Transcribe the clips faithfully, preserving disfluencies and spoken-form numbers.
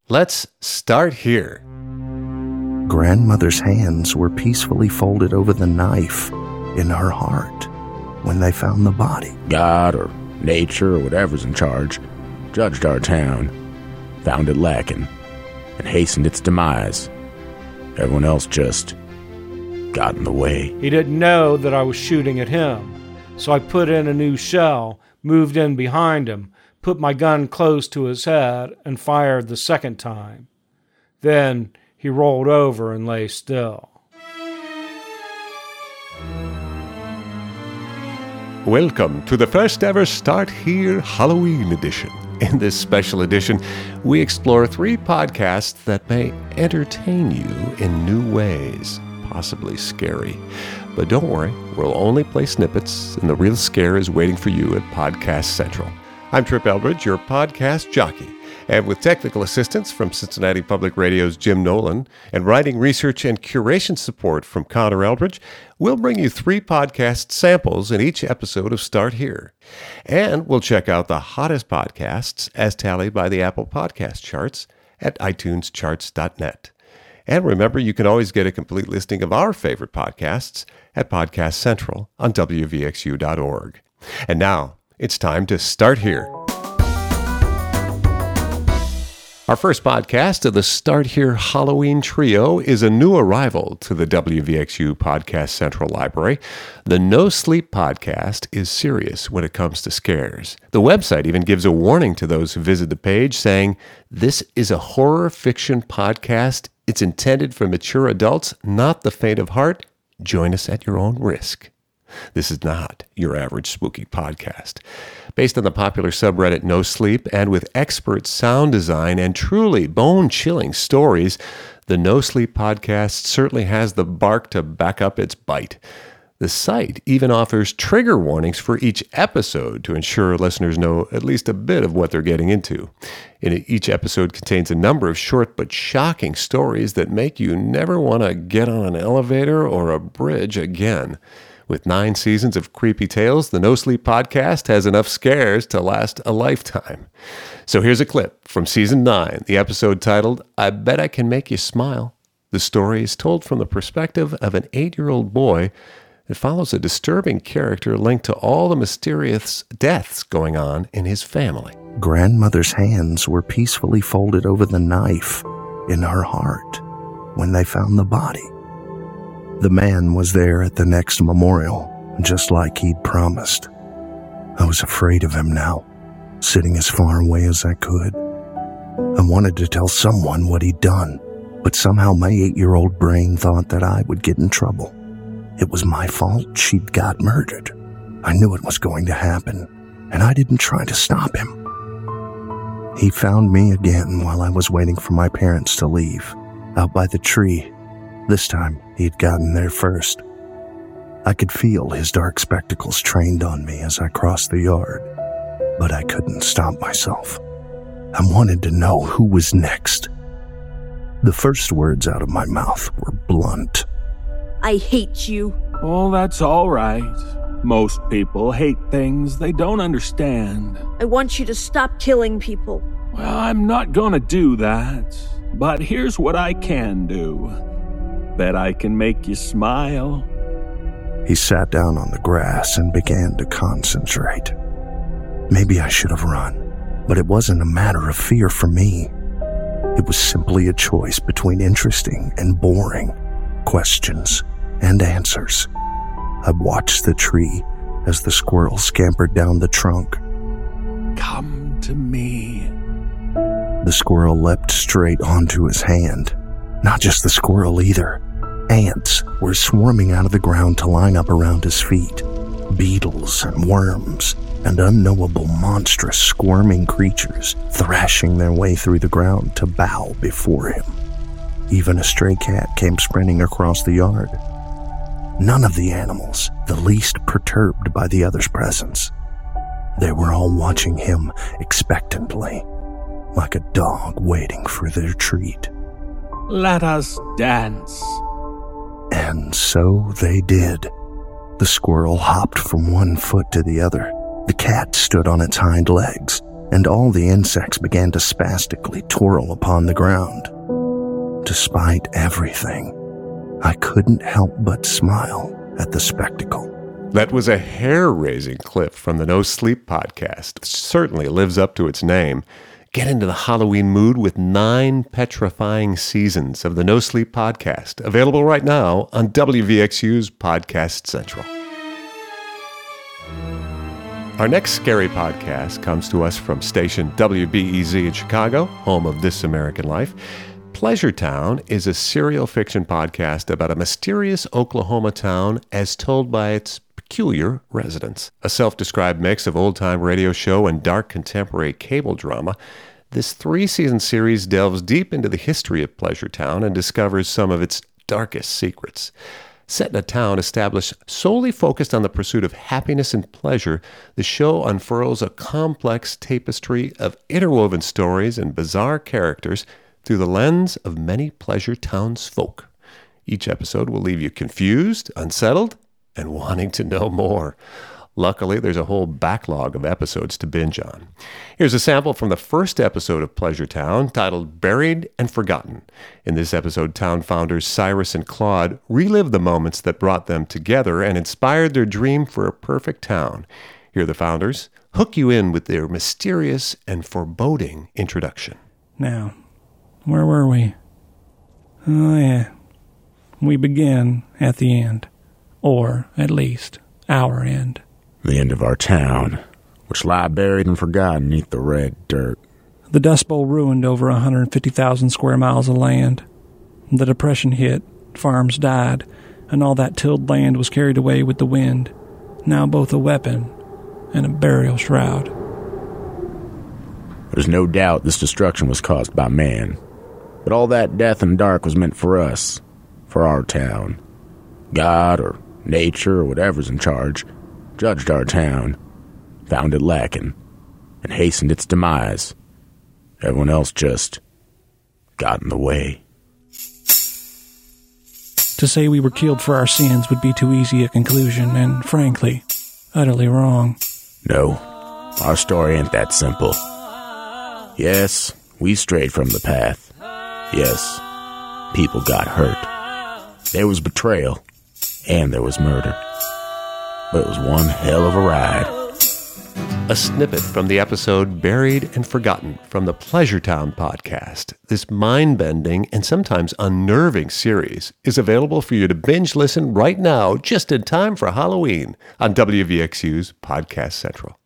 Let's start here. Grandmother's hands were peacefully folded over the knife in her heart when they found the body. God or nature or whatever's in charge judged our town, found it lacking, and hastened its demise. Everyone else just got in the way. He didn't know that I was shooting at him, so I put in a new shell, moved in behind him, put my gun close to his head, and fired the second time. Then he rolled over and lay still. Welcome to the first ever Start Here Halloween edition. In this special edition, we explore three podcasts that may entertain you in new ways, possibly scary. But don't worry, we'll only play snippets, and the real scare is waiting for you at Podcast Central. I'm Trip Eldridge, your podcast jockey, and with technical assistance from Cincinnati Public Radio's Jim Nolan and writing, research, and curation support from Connor Eldridge, we'll bring you three podcast samples in each episode of Start Here. And we'll check out the hottest podcasts as tallied by the Apple Podcast charts at i tunes charts dot net. And remember, you can always get a complete listing of our favorite podcasts at Podcast Central on W V X U dot org. And now, it's time to start here. Our first podcast of the Start Here Halloween trio is a new arrival to the W V X U Podcast Central library. The No Sleep podcast is serious when it comes to scares. The website even gives a warning to those who visit the page saying, "This is a horror fiction podcast. It's intended for mature adults, not the faint of heart. Join us at your own risk." This is not your average spooky podcast. Based on the popular subreddit No Sleep and with expert sound design and truly bone-chilling stories, the No Sleep podcast certainly has the bark to back up its bite. The site even offers trigger warnings for each episode to ensure listeners know at least a bit of what they're getting into. And each episode contains a number of short but shocking stories that make you never want to get on an elevator or a bridge again. With nine seasons of creepy tales, the No Sleep podcast has enough scares to last a lifetime. So here's a clip from season nine, the episode titled, "I Bet I Can Make You Smile." The story is told from the perspective of an eight-year-old boy. It follows a disturbing character linked to all the mysterious deaths going on in his family. Grandmother's hands were peacefully folded over the knife in her heart when they found the body. The man was there at the next memorial, just like he'd promised. I was afraid of him now, sitting as far away as I could. I wanted to tell someone what he'd done, but somehow my eight-year-old brain thought that I would get in trouble. It was my fault she'd got murdered. I knew it was going to happen, and I didn't try to stop him. He found me again while I was waiting for my parents to leave, out by the tree. This time, he'd gotten there first. I could feel his dark spectacles trained on me as I crossed the yard, but I couldn't stop myself. I wanted to know who was next. The first words out of my mouth were blunt. "I hate you." Oh, that's all right. Most people hate things they don't understand. "I want you to stop killing people." Well, I'm not gonna do that, but here's what I can do. Bet I can make you smile. He sat down on the grass and began to concentrate. Maybe I should have run, but it wasn't a matter of fear for me. It was simply a choice between interesting and boring questions and answers. I watched the tree as the squirrel scampered down the trunk. Come to me. The squirrel leapt straight onto his hand. Not just the squirrel either. Ants were swarming out of the ground to line up around his feet. Beetles and worms and unknowable monstrous squirming creatures thrashing their way through the ground to bow before him. Even a stray cat came sprinting across the yard. None of the animals the least perturbed by the other's presence. They were all watching him expectantly, like a dog waiting for their treat. Let us dance. And so they did. The squirrel hopped from one foot to the other. The cat stood on its hind legs. and all the insects began to spastically twirl upon the ground. Despite everything, I couldn't help but smile at the spectacle. That was a hair-raising clip from the No Sleep podcast. It certainly lives up to its name. Get into the Halloween mood with nine petrifying seasons of the No Sleep podcast, available right now on W V X U's Podcast Central. Our next scary podcast comes to us from station W B E Z in Chicago, home of This American Life. Pleasure Town is a serial fiction podcast about a mysterious Oklahoma town as told by its peculiar residents. A self-described mix of old-time radio show and dark contemporary cable drama, this three-season series delves deep into the history of Pleasure Town and discovers some of its darkest secrets. Set in a town established solely focused on the pursuit of happiness and pleasure, the show unfurls a complex tapestry of interwoven stories and bizarre characters through the lens of many Pleasure townsfolk. Each episode will leave you confused, unsettled, and wanting to know more. Luckily, there's a whole backlog of episodes to binge on. Here's a sample from the first episode of Pleasure Town, titled Buried and Forgotten. In this episode, town founders Cyrus and Claude relive the moments that brought them together and inspired their dream for a perfect town. Here the founders hook you in with their mysterious and foreboding introduction. Now, where were we? Oh, yeah. We begin at the end. Or, at least, our end. The end of our town, which lie buried and forgotten neath the red dirt. The Dust Bowl ruined over one hundred fifty thousand square miles of land. The Depression hit, farms died, and all that tilled land was carried away with the wind, now both a weapon and a burial shroud. There's no doubt this destruction was caused by man, but all that death and dark was meant for us, for our town. God or nature or whatever's in charge judged our town, found it lacking, and hastened its demise. Everyone else just got in the way. To say we were killed for our sins would be too easy a conclusion, and frankly, utterly wrong. No, our story ain't that simple. Yes, we strayed from the path. Yes, people got hurt. There was betrayal, and there was murder. But it was one hell of a ride. A snippet from the episode Buried and Forgotten from the Pleasure Town podcast. This mind-bending and sometimes unnerving series is available for you to binge listen right now, just in time for Halloween, on W V X U's Podcast Central.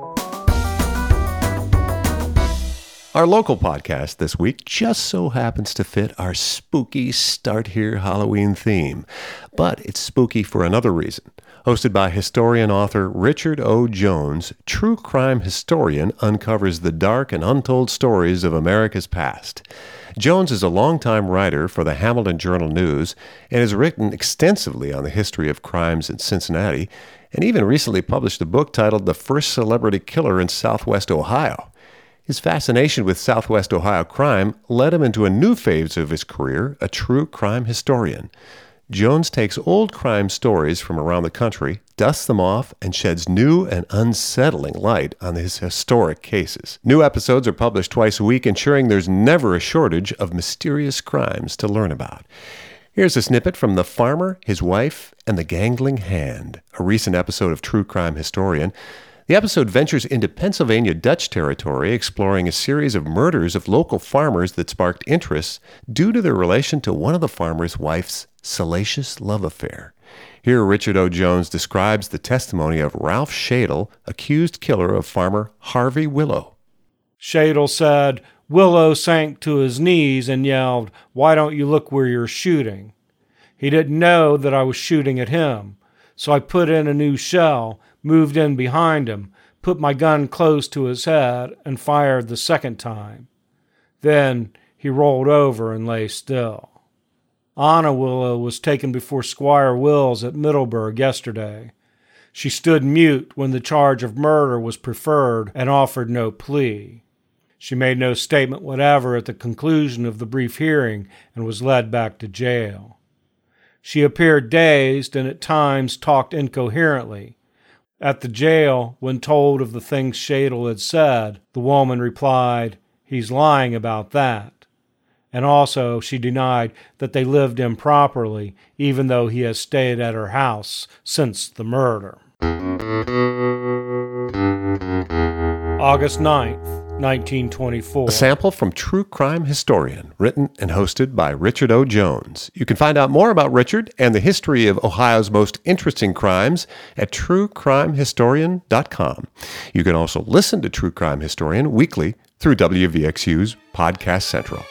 Our local podcast this week just so happens to fit our spooky Start Here Halloween theme, but it's spooky for another reason. Hosted by historian-author Richard O. Jones, True Crime Historian uncovers the dark and untold stories of America's past. Jones is a longtime writer for the Hamilton Journal-News and has written extensively on the history of crimes in Cincinnati, and even recently published a book titled The First Celebrity Killer in Southwest Ohio. His fascination with Southwest Ohio crime led him into a new phase of his career, a true crime historian. Jones takes old crime stories from around the country, dusts them off, and sheds new and unsettling light on his historic cases. New episodes are published twice a week, ensuring there's never a shortage of mysterious crimes to learn about. Here's a snippet from The Farmer, His Wife, and the Gangling Hand, a recent episode of True Crime Historian. The episode ventures into Pennsylvania Dutch territory, exploring a series of murders of local farmers that sparked interest due to their relation to one of the farmer's wife's salacious love affair. Here, Richard O. Jones describes the testimony of Ralph Shadle, accused killer of farmer Harvey Willow. Shadle said, Willow sank to his knees and yelled, "Why don't you look where you're shooting?" He didn't know that I was shooting at him, so I put in a new shell, moved in behind him, put my gun close to his head, and fired the second time. Then he rolled over and lay still. Anna Willow was taken before Squire Wills at Middleburg yesterday. She stood mute when the charge of murder was preferred and offered no plea. She made no statement whatever at the conclusion of the brief hearing and was led back to jail. She appeared dazed and at times talked incoherently. At the jail, when told of the things Shadle had said, the woman replied, "He's lying about that." And also, she denied that they lived improperly, even though he has stayed at her house since the murder. August ninth, nineteen twenty-four. A sample from True Crime Historian, written and hosted by Richard O. Jones. You can find out more about Richard and the history of Ohio's most interesting crimes at true crime historian dot com. You can also listen to True Crime Historian weekly through W V X U's Podcast Central.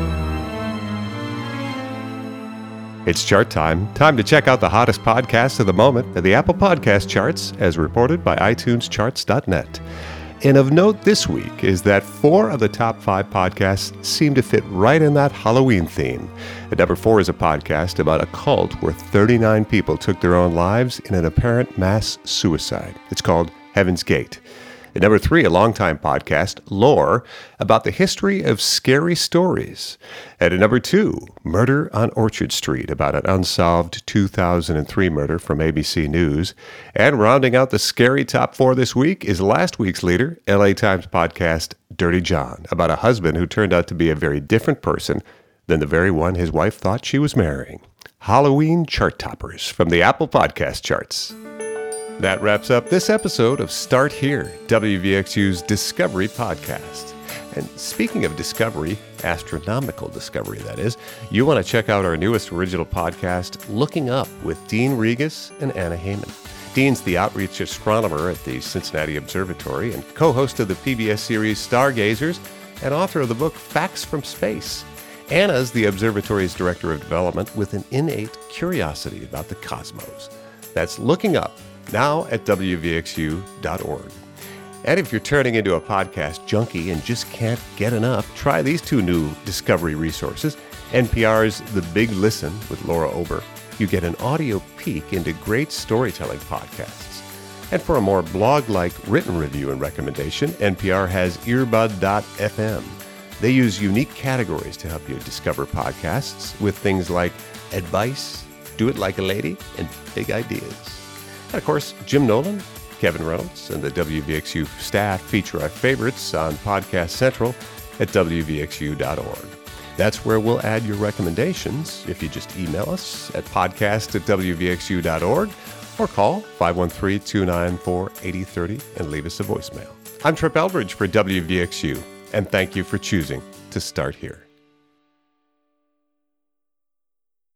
It's chart time. Time to check out the hottest podcasts of the moment at the Apple Podcast charts, as reported by i tunes charts dot net. And of note this week is that four of the top five podcasts seem to fit right in that Halloween theme. At number four is a podcast about a cult where thirty-nine people took their own lives in an apparent mass suicide. It's called Heaven's Gate. At number three, a longtime podcast, Lore, about the history of scary stories. At number two, Murder on Orchard Street, about an unsolved two thousand three murder from A B C News. And rounding out the scary top four this week is last week's leader, L A Times podcast, Dirty John, about a husband who turned out to be a very different person than the very one his wife thought she was marrying. Halloween chart toppers from the Apple Podcast charts. That wraps up this episode of Start Here, W V X U's Discovery Podcast. And speaking of discovery, astronomical discovery that is, you want to check out our newest original podcast, Looking Up, with Dean Regas and Anna Heyman. Dean's the outreach astronomer at the Cincinnati Observatory and co-host of the P B S series Stargazers and author of the book Facts from Space. Anna's the observatory's director of development with an innate curiosity about the cosmos. That's Looking Up, now at W V X U dot org. And if you're turning into a podcast junkie and just can't get enough, try these two new Discovery resources. N P R's The Big Listen with Laura Ober. You get an audio peek into great storytelling podcasts. And for a more blog-like written review and recommendation, N P R has earbud dot f m. They use unique categories to help you discover podcasts with things like advice, do it like a lady, and big ideas. And of course, Jim Nolan, Kevin Reynolds, and the W V X U staff feature our favorites on Podcast Central at W V X U dot org. That's where we'll add your recommendations if you just email us at podcast at W V X U dot org or call five one three, two nine four, eight zero three zero and leave us a voicemail. I'm Trip Eldridge for W V X U, and thank you for choosing to start here.